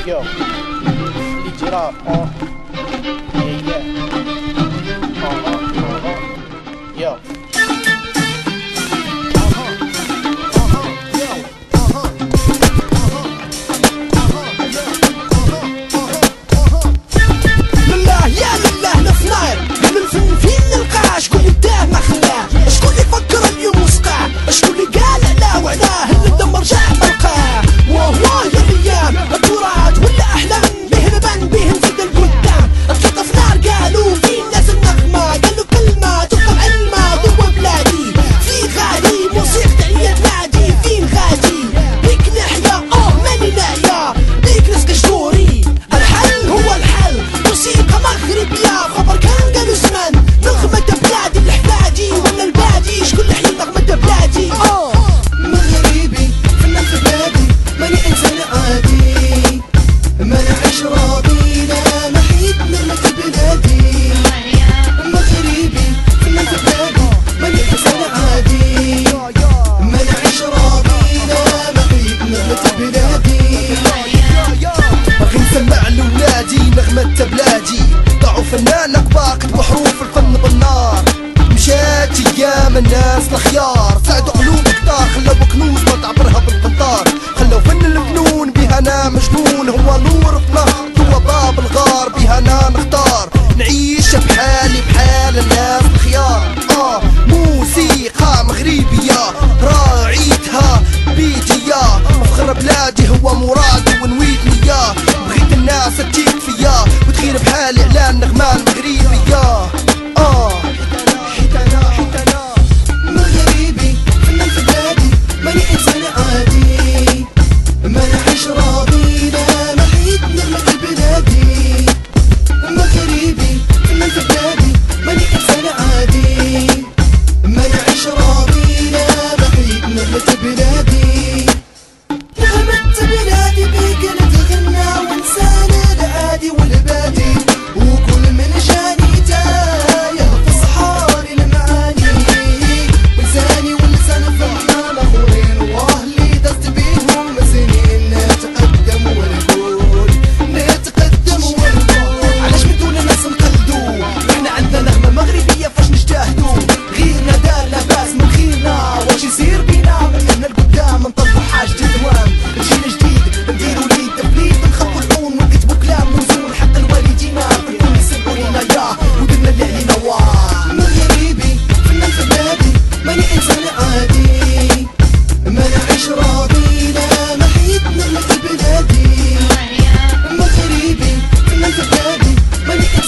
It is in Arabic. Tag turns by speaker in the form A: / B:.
A: Yo, lift it up, yeah. Yo.
B: لله يا لله نصناير من الفن فين نلقاه؟ شكون اللي بداه ما خلاه؟ شكون اللي فكر اليوم وسقاه؟ شكون اللي قال علاه وعلاه اللي دمر جاع ملقاه؟ واه يا الايام التراث ولا احلام به نبان به نزيد القدام. الخطه في نار قالوا في الناس النغمه قالوا كلمه تبقى بعلمه ضوى بلادي في غالي موسيقى عيد نادي فين غادي بيك نحيا ماني نايا بيك نسقى شهوري الحل هو الحل موسيقى مغربيه خبر كان قالوا زمان نغمه بلادي الحفادي ولا البادي شكون اللي حيي نغمه بلادي مغربي فنان في بلادي ماني انسان عادي ما نعيش راضي لا ما حيد نغمه بلادي مغربي فنان في بلادي ماني انسان عادي ما نعيش راضي لا ما حيد نغمه بلادي باغي نسمع لولادي نغمة بلادي ضاعوا فنان كبار كتبوا حروف الفن بالنار مشات ايام الناس الخيار ساعدوا قلوب كتار خلاو كنوز ما تعبرها بالقنطار خلاو فن الفنون بها انا مجنون هو نور في نهر هو باب الغار بها انا نختار نعيش بحالي بحال الناس الخيار موسيقى مغربية راعيتها بيديا فخر بلادي هو مرادي ونويت نياه بغيت الناس تجيك فيا وتغير بحالي على النغمة المغربية حيت انا مغربي فنان في بلادي ماني انسان عادي ما نعيش راضي لا ما حيد نغمة بلادي مغربي فنان في بلادي ماني انسان عادي ما نعيش راضي لا ما حيد نغمة بلادي نغمة بلادي بيك نتغنى وانسان العادي والبادي وكل من جاني تايه في صحاري المعاني ولساني ولسان فنان اخرين والله اللي دزت بيهم سنين نتقدم ونقول علاش من دون الناس نقلدو احنا عندنا نغمة مغربية فاش نجتهدو غيرنا دار لاباس من خيرنا واش يصير بينا من هنا لقدام نطلبو حاجة دوام جيل جديد نديرو ليد تفليد نخبو العون ونكتبو كلام موزون حق الوالدينا نكون يسبو لينا ياه ودرنا اللي علينا واه مغربي فنان في بلادي ماني انسان عادي ما نعيش راضي لا ما حيد نغمة بلادي مغربي فنان في بلادي ماني